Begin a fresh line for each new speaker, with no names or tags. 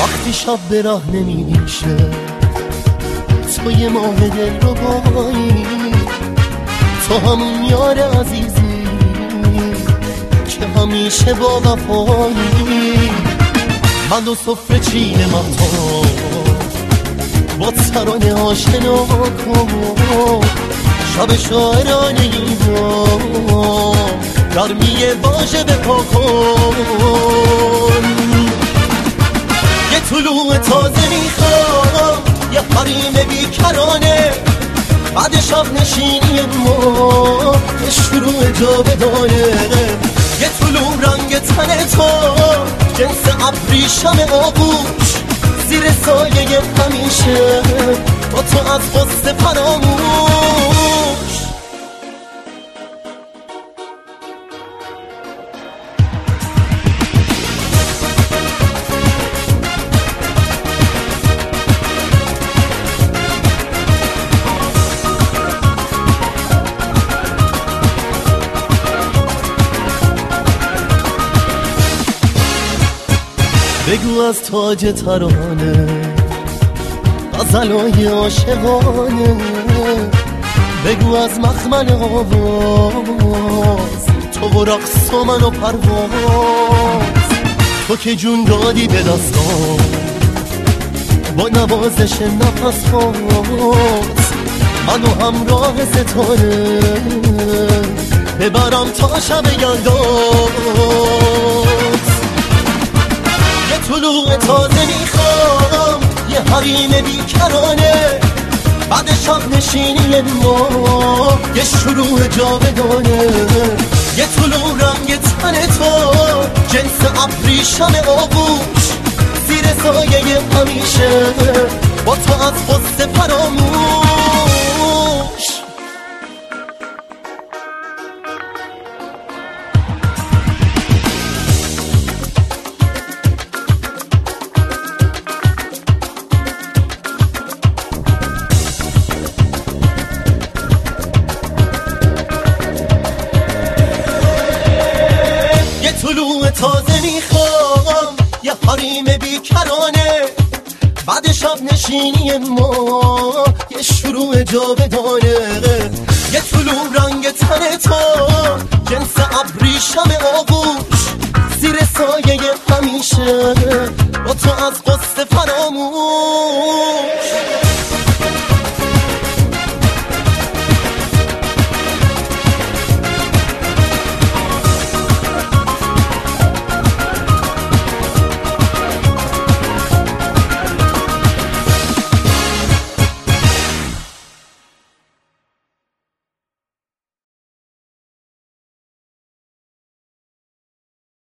وقتی شب به راه نمیشه تو یه ماه دل رو بایی، تو همون یار عزیزی که همیشه با وفایی. من دو سفره چین مهتاب با ترانه آشنا کن، شب شاعرانه اینا گرمی واژه به پا کن. یه طلوع تازه میخوام، یه حریم بیکرانه بعد شب نشینی ما، یه شروع جاودانه. یه طلوع رنگ تن تو جنس ابریشم آغوش، زیر سایه همیشه با تو از غصه فراموش. بگو از تاج ترانه غزلای عاشقانه، بگو از مخمل آواز تو و رقص و من و پرواز. تو که جون دادی به دستان با نوازش نفس باز، منو همراه ستاره ببرم تا شب یلداز. طلوع تازه میخوام، یه حریم بیکرانه بعد شب نشینی ما، یه شروع جاودانه. یه طلوع رنگ تن تو جنس ابریشم آغوش، زیر سایه همیشه با تو از غصه فراموش. طلوع تازه میخوام، یه حریم بیکرانه بعد شب نشینی ما، یه شروع جاودانه. یه طلوع رنگ تن تو جنس ابریشم آغوش، زیر سایه همیشه